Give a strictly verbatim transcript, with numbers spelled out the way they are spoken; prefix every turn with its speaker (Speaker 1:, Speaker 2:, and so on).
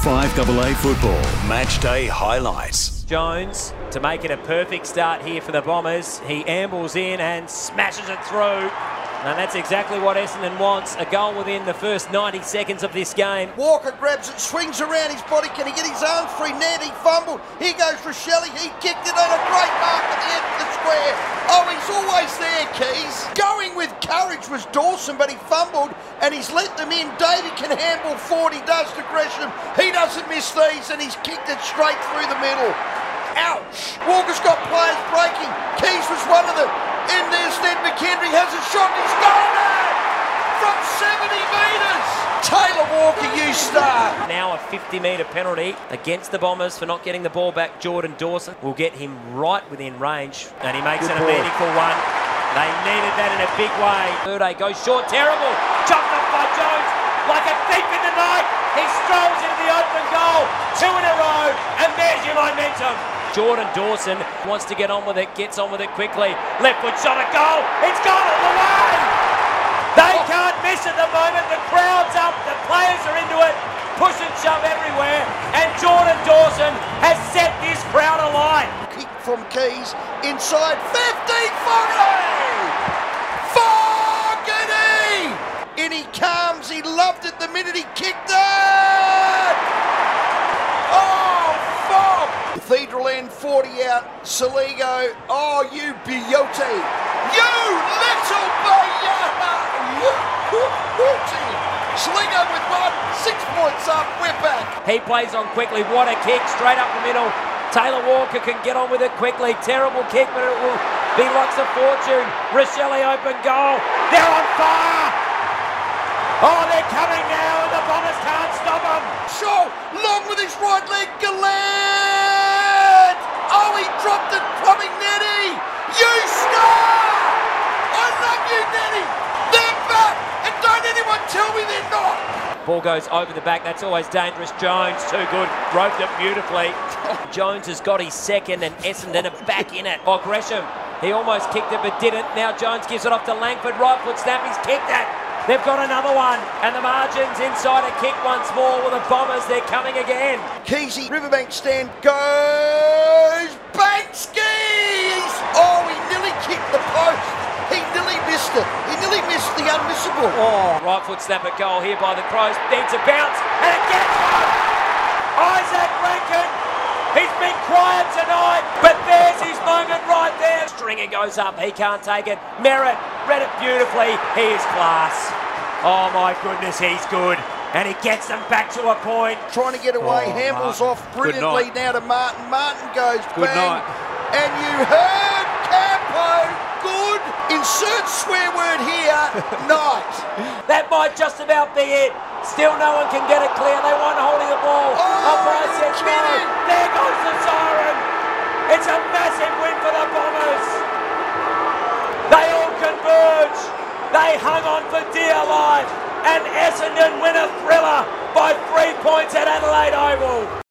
Speaker 1: five A A football matchday highlights.
Speaker 2: Jones to make it a perfect start here for the Bombers. He ambles in and smashes it through. And that's exactly what Essendon wants, a goal within the first ninety seconds of this game.
Speaker 3: Walker grabs it, swings around his body. Can he get his arms free? Ned, he fumbled. Here goes Rochelle. He kicked it on a great mark at the end of the square. Oh, he's always there, Keys. Going with courage was Dawson, but he fumbled and he's let them in. Davey can handle forward. He does to Gresham. He doesn't miss these and he's kicked it straight through the middle. Ouch! Walker's got players breaking. Keys was one of them. In there's Ned McHenry has a shot. He's got it from seventy metres. Taylor Walker, you star.
Speaker 2: Now a fifty metre penalty against the Bombers for not getting the ball back. Jordan Dawson will get him right within range, and he makes Good it a meaningful one. They needed that in a big way. Erde goes short, terrible. Chopped off by Jones like a thief in the night. He strolls into the open goal. Two in a row, and there's your momentum. Jordan Dawson wants to get on with it, gets on with it quickly. Left foot shot, a goal. It's gone all the way. They can't miss at the moment. The crowd's up. The players are into it. Push and shove everywhere. And Jordan Dawson has set this crowd alight.
Speaker 3: Kick from Keys inside fifty. Fogarty! Fogarty! In he comes. He loved it the minute he kicked it. Oh, Fog! Cathedral End forty out. Saligo. Oh, you beauty. You little beauty. Saligo with one. Six points up. We're back.
Speaker 2: He plays on quickly. What a kick. Straight up the middle. Taylor Walker can get on with it quickly. Terrible kick, but it will be lots of fortune. Rochelle open goal. They're on fire. Oh, they're coming now, and the Bombers can't stop them.
Speaker 3: Shaw, long with his right leg. Gallant. Oh, he dropped it. Coming, Nettie. You star. I love you, Nettie. They're back, and don't anyone tell me they're not.
Speaker 2: Ball goes over the back. That's always dangerous. Jones, too good. Roped it beautifully. Jones has got his second, and Essendon are back in it. Oh, Gresham, he almost kicked it but didn't. Now Jones gives it off to Langford. Right foot snap. He's kicked it. They've got another one, and the margins inside a kick once more with the Bombers. They're coming again.
Speaker 3: Keysy, Riverbank stand goes Bankskis. Oh, he nearly kicked the post. He nearly missed it. He nearly missed the unmissable.
Speaker 2: Oh, right foot snap at goal here by the Crows. Needs a bounce, and it gets one. Isaac Rankin. He's been quiet tonight, but there's his moment right there. Stringer goes up. He can't take it. Merritt read it beautifully. He is class. Oh my goodness, he's good. And he gets them back to a point.
Speaker 3: Trying to get away.
Speaker 4: Oh,
Speaker 3: Hambles
Speaker 4: Martin.
Speaker 3: off brilliantly now to Martin. Martin goes
Speaker 4: Good
Speaker 3: bang.
Speaker 4: night.
Speaker 3: And you heard Campo. Good. Insert swear word here. Night.
Speaker 2: That might just about be it. Still no one can get it clear. They want holding the ball.
Speaker 3: Oh,
Speaker 2: Umpire says no.
Speaker 3: kidding.
Speaker 2: There goes the siren. It's a massive win for the Bombers. They all converge. They hung on for dear life. And Essendon win a thriller by three points at Adelaide Oval.